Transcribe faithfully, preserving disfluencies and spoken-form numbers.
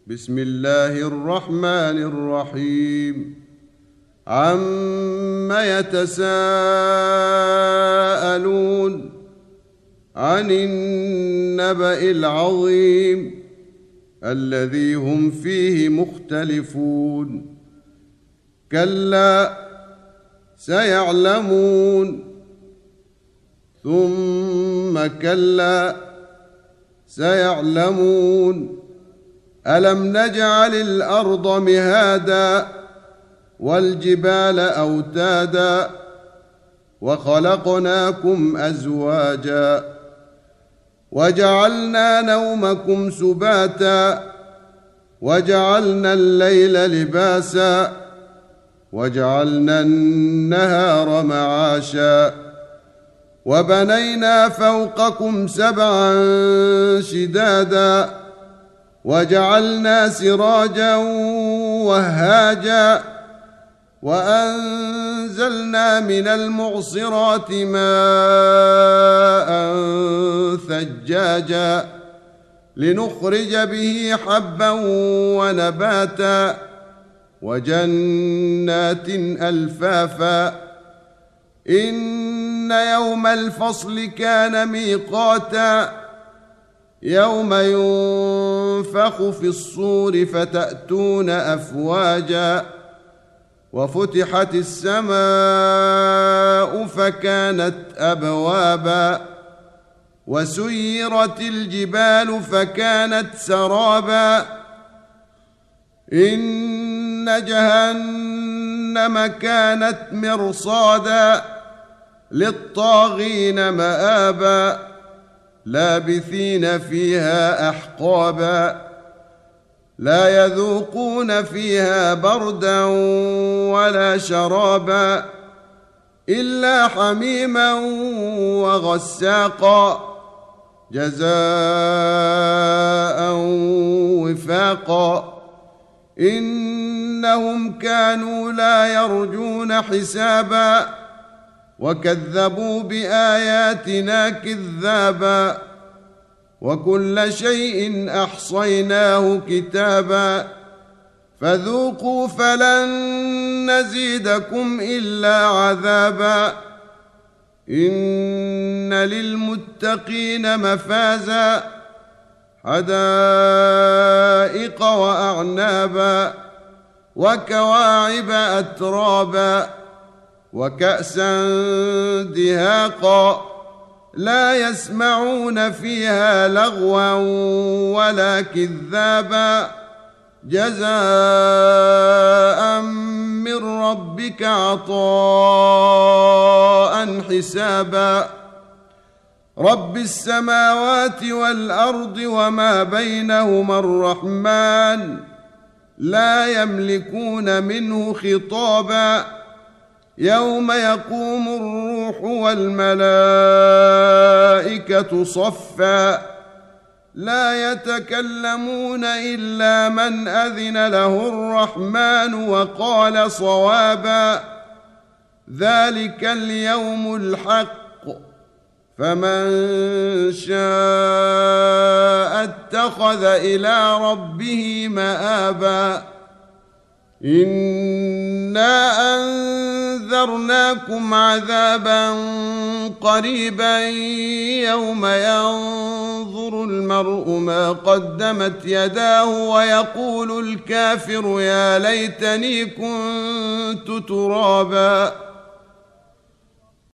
بسم الله الرحمن الرحيم عم يتساءلون عن النبأ العظيم الذي هم فيه مختلفون كلا سيعلمون ثم كلا سيعلمون ألم نجعل الأرض مهادا والجبال أوتادا وخلقناكم أزواجا وجعلنا نومكم سباتا وجعلنا الليل لباسا وجعلنا النهار معاشا وبنينا فوقكم سبعا شدادا وجعلنا سراجا وهاجا وأنزلنا من المعصرات ماء ثجاجا لنخرج به حبا ونباتا وجنات ألفافا إن يوم الفصل كان ميقاتا يوم ينفخ في الصور فتأتون أفواجا وفتحت السماء فكانت أبوابا وسيرت الجبال فكانت سرابا إن جهنم كانت مرصادا للطاغين مآبا لابثين فيها أحقابا لا يذوقون فيها بردا ولا شرابا إلا حميما وغساقا جزاء وفاقا إنهم كانوا لا يرجون حسابا وكذبوا بآياتنا كذابا وكل شيء أحصيناه كتابا فذوقوا فلن نزيدكم إلا عذابا إن للمتقين مفازا حدائق وأعنابا وكواعب أترابا وكأسا دهاقا لا يسمعون فيها لغوا ولا كذابا جزاء من ربك عطاء حسابا رب السماوات والأرض وما بينهما الرحمن لا يملكون منه خطابا يوم يقوم الروح والملائكة صفا لا يتكلمون إلا من أذن له الرحمن وقال صوابا ذلك اليوم الحق فمن شاء اتخذ إلى ربه مآبا إنا أنذرناكم عذابا قريبا يوم ينظر المرء ما قدمت يداه ويقول الكافر يا ليتني كنت ترابا